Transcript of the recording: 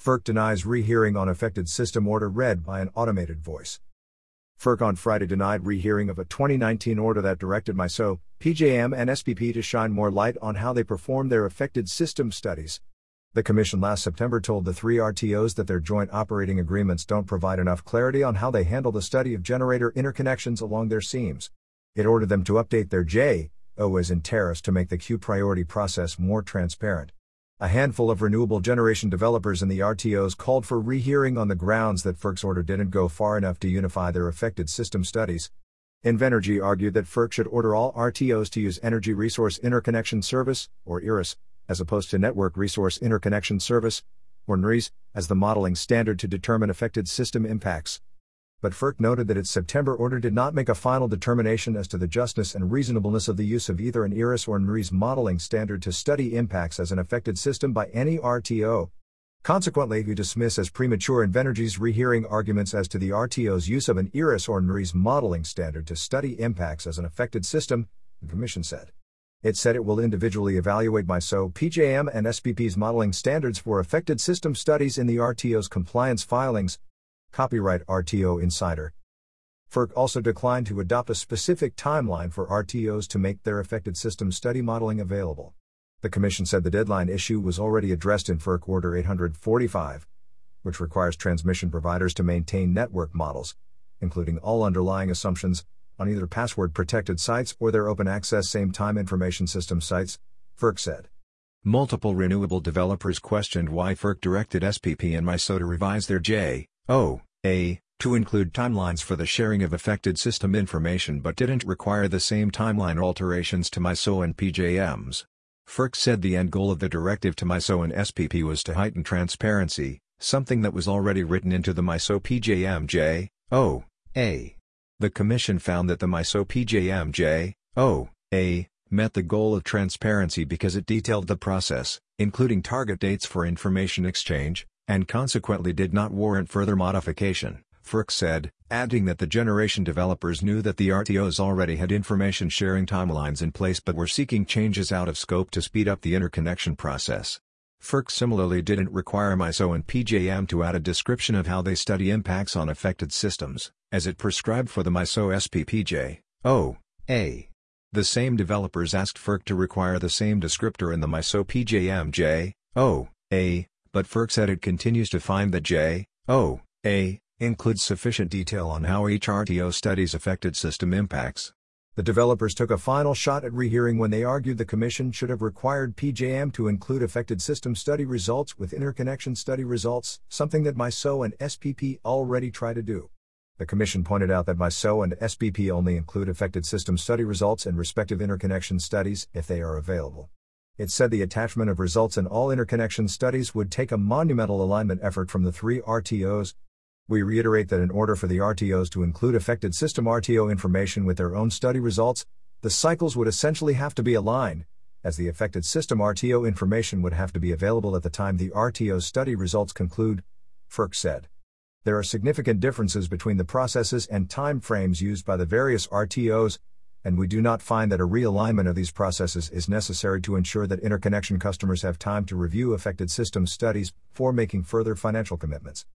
FERC denies rehearing on affected system order read by an automated voice. FERC on Friday denied rehearing of a 2019 order that directed MISO, PJM, and SPP to shine more light on how they perform their affected system studies. The Commission last September told the three RTOs that their joint operating agreements don't provide enough clarity on how they handle the study of generator interconnections along their seams. It ordered them to update their JOs in tariffs to make the queue priority process more transparent. A handful of renewable generation developers in the RTOs called for rehearing on the grounds that FERC's order didn't go far enough to unify their affected system studies. Invenergy argued that FERC should order all RTOs to use Energy Resource Interconnection Service, or ERIS, as opposed to Network Resource Interconnection Service, or NRES, as the modeling standard to determine affected system impacts. But FERC noted that its September order did not make a final determination as to the justness and reasonableness of the use of either an ERIS or NRES modeling standard to study impacts as an affected system by any RTO. Consequently, we dismiss as premature Invenergy's rehearing arguments as to the RTO's use of an ERIS or NRES modeling standard to study impacts as an affected system, the Commission said. It said it will individually evaluate MISO, PJM, and SPP's modeling standards for affected system studies in the RTO's compliance filings. Copyright RTO Insider. FERC also declined to adopt a specific timeline for RTOs to make their affected system study modeling available. The Commission said the deadline issue was already addressed in FERC Order 845, which requires transmission providers to maintain network models, including all underlying assumptions, on either password-protected sites or their open-access same-time information system sites, FERC said. Multiple renewable developers questioned why FERC directed SPP and MISO to revise their JOA to include timelines for the sharing of affected system information but didn't require the same timeline alterations to MISO and PJMs. FERC said the end goal of the directive to MISO and SPP was to heighten transparency, something that was already written into the MISO PJM JOA. The Commission found that the MISO PJM JOA met the goal of transparency because it detailed the process, including target dates for information exchange, and consequently did not warrant further modification, FERC said, adding that the generation developers knew that the RTOs already had information sharing timelines in place but were seeking changes out of scope to speed up the interconnection process. FERC similarly didn't require MISO and PJM to add a description of how they study impacts on affected systems, as it prescribed for the MISO SPP JOA. The same developers asked FERC to require the same descriptor in the MISO PJM JOA, but FERC said it continues to find that JOA includes sufficient detail on how each RTO studies affected system impacts. The developers took a final shot at rehearing when they argued the Commission should have required PJM to include affected system study results with interconnection study results, something that MISO and SPP already try to do. The Commission pointed out that MISO and SPP only include affected system study results in respective interconnection studies if they are available. It said the attachment of results in all interconnection studies would take a monumental alignment effort from the three RTOs. We reiterate that in order for the RTOs to include affected system RTO information with their own study results, the cycles would essentially have to be aligned, as the affected system RTO information would have to be available at the time the RTO's study results conclude, FERC said. There are significant differences between the processes and time frames used by the various RTOs, and we do not find that a realignment of these processes is necessary to ensure that interconnection customers have time to review affected system studies before making further financial commitments.